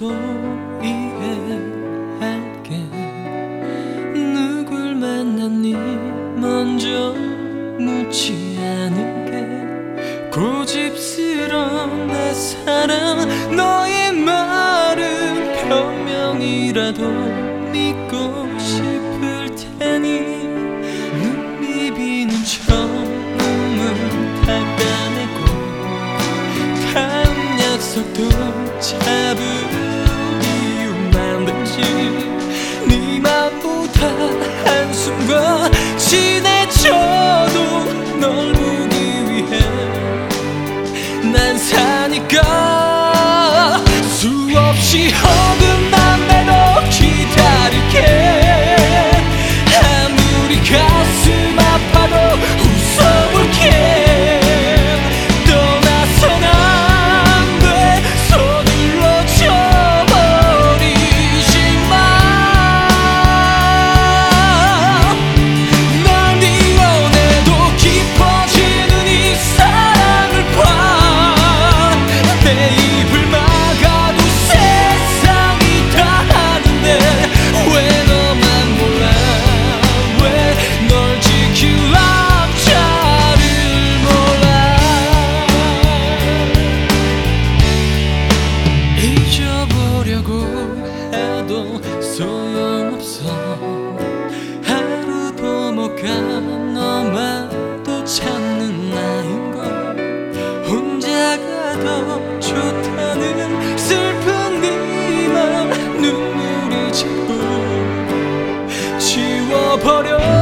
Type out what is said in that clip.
이해할게. 누굴 만났니 먼저 묻지 않을게. 고집스러운 내 사랑, 너의 말은 변명이라도 믿고 싶을 테니 눈 비비는 처음은 닦아내고 다음 약속도 잡을 이유 만들지. 네 맘보다 한숨과 친해져도 널 보기 위해 난 사니까 수없이 어긋난 매도 기다릴게. 아무리 가슴 아파도 웃어볼게. 떠나선 안 돼, 서둘러 쳐버리지 마. 널 미워해도 깊어지는 이 사랑을 봐. 내 입을 막아도 세상이 다 아는데 왜 너만 몰라. 왜 널 지킬 남자를 몰라. 잊어보려고 해도 소용없어. 하루도 못 가 너만 또 찾는 나인걸. 혼자가 더 좋다는 슬픈 네 말 눈물이 자꾸 지워버려.